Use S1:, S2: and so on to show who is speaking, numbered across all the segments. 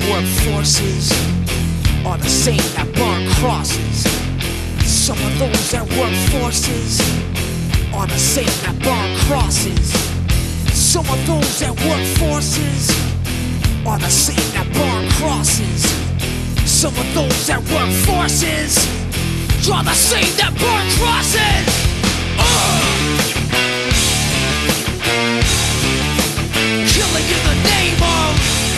S1: work forces are the same that burn crosses. Some of those that work forces are the same that burn crosses. Some of those that work forces are the same that burn crosses. Some of those that work forces are the same that burn crosses. Killing in the name of,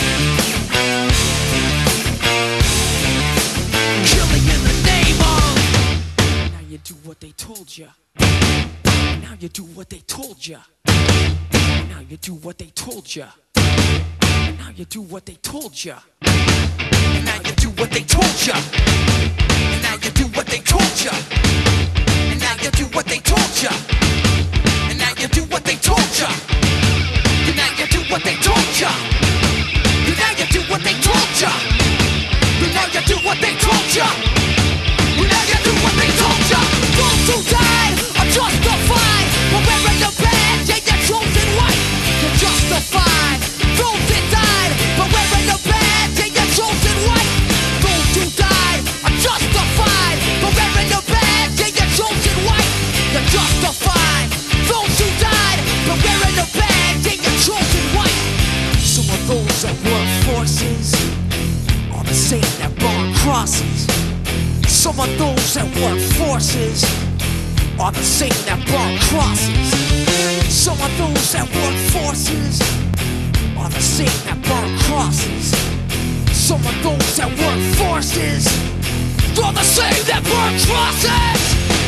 S1: killing in the name of. Now you do what they told you. Now you do what they told you. Now you do what they told you. Now you do what they told you. Now you do what they told you. Now you do what they told you. And now you do what they told you. And now you do what they told you. And now you do what they told you. And now you do what they told you. And now you do what they told you. And now you do what they told you. Those who died are justified for wearing the badge. Yeah, you're chosen white. You're justified. Those that died for wearing the badge. Yeah, you're chosen white. Those who died are justified for wearing the badge. Yeah, you're chosen white. You're justified. Those who died for wearing the badge. Yeah, you're chosen white. Some of those that work forces are the same that burn crosses. Some of those that work forces are the same that burn crosses. Some of those that work forces are the same that burn crosses. Some of those that work forces are the same that burn crosses.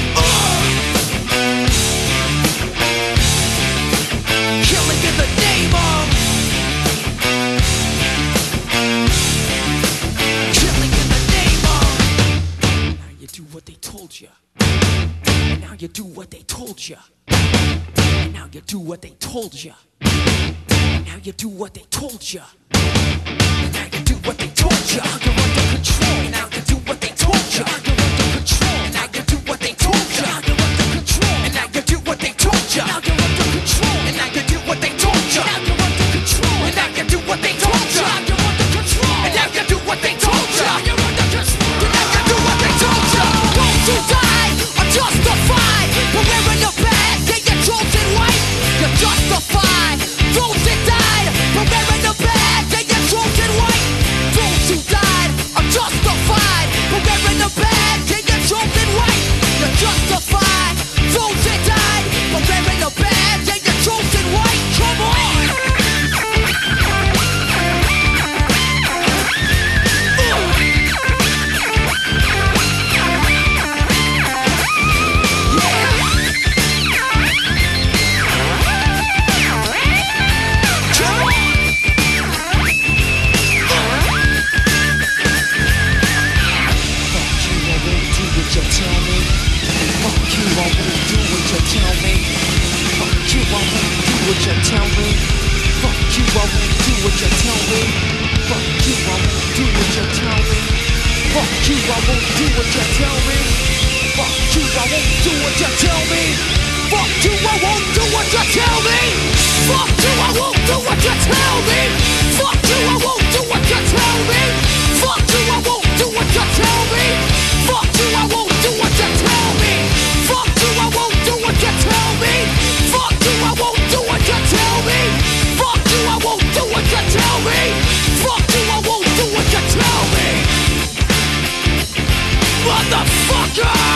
S1: Killing in the name of, killing in the name of. Now you do what they told you. And now you do what they told you. And now you do what they told you. And now you do what they told you. And now you do what they told you. Now you're under control. And now you do what they told you. Now you're under control. And now you do what they told you. Now you're under control. And now you do what they told you. Now you're under control. And now you do what they told you. Now you're under control. And now you do what they told you. Now you're under control. And now you do what they told you. Now you're under control. And now you do what they told you. Those who died are justified for wearing the badge. Yeah, you're chosen white. You're justified. Those that died for wearing the badge. Yeah, you're chosen white. Those who died are justified for wearing the badge. Yeah, you're chosen white. You're justified. Those that died for wearing the badge. Yeah, you're chosen white. Come on. Motherfucker!